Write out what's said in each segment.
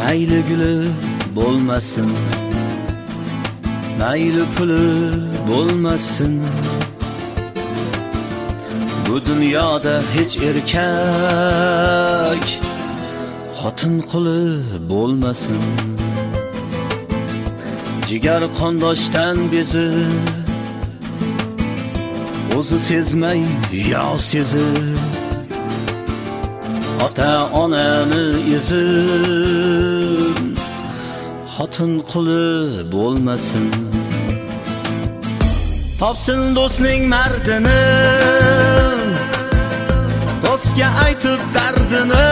mayli guli bo'lmasin, mayli puli bo'lmasin. Bu dunyoda hech erkak xotin quli bo'lmasin. Jigar qondoshdan bezi, o'zi sezmay yo sezib, ota onani ezib, xotin quli bo'lmasin. Topsin do'stning mardini, do'stga aytib dardini,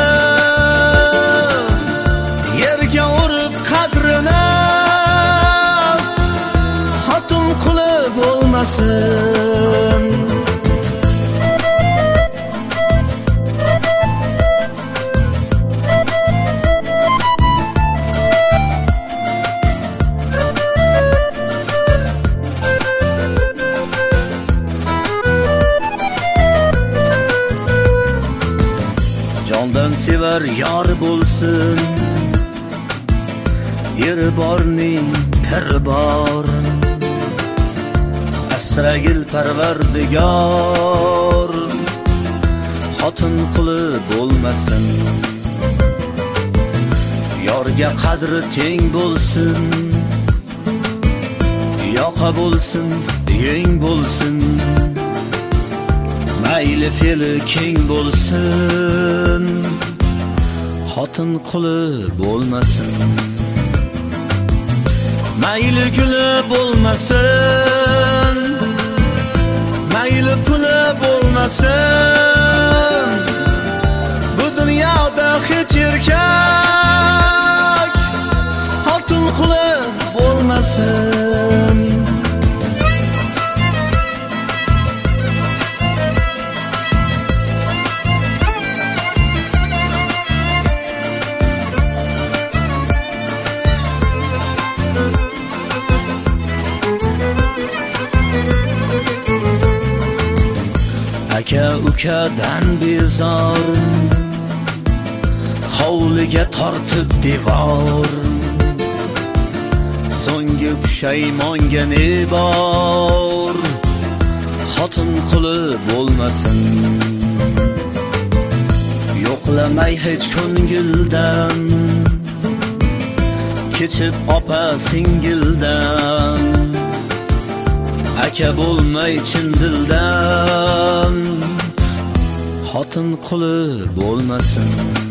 yerga urib qadrini, xotin quli bo'lmasin. Jondan sevar yor bo'lsin, eri borning piri bor, asragil parvardigor, xotin quli bo'lmasin. Yorga qadri teng bo'lsin, yoqa bo'lsin, yeng bo'lsin, mayli fe'li keng bo'lsin, xotin quli bo'lmasin. Mayli guli bo'lmasin, mayli puli bo'lmasin. Bu dunyoda hech erkak xotin quli bo'lmasin. Aka ukadan bezor, hovliga tortib devor, so'nggi pushaymonga ne bor, xotin quli bo'lmasin. Yo'qlamay hech ko'ngildan, kechib opa singildan, aka bo'lmay chin dildan, xotin quli bo'lmasin.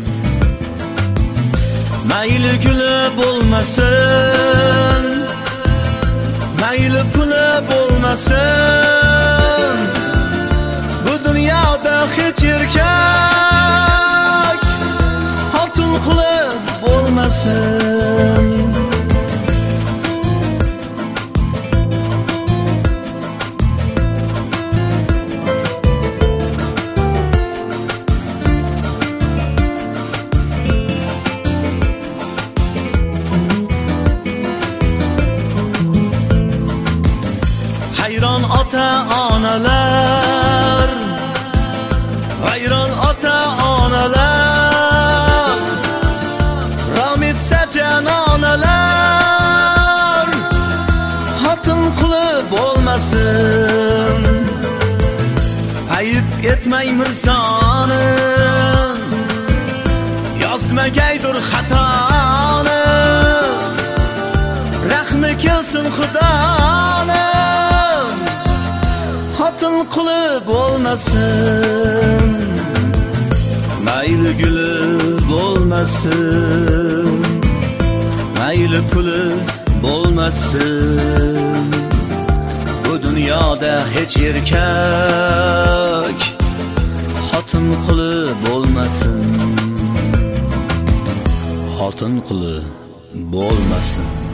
Mayli guli bo'lmasin, mayli puli bo'lmasin. Bu dunyoda hech erkak xotin quli bo'lmasin. Hayron ota onalar, hayron ota onalar, rom etsa janonalar, xotin quli bo'lmasin. Ayib etmay mirzoni, yozmagaydir xatoni, rahmi kelsin xudoni, xotin quli bo'lmasin. Mayli guli bo'lmasin, mayli puli bo'lmasin. Bu dunyoda hech erkak xotin quli bo'lmasin, xotin quli bo'lmasin.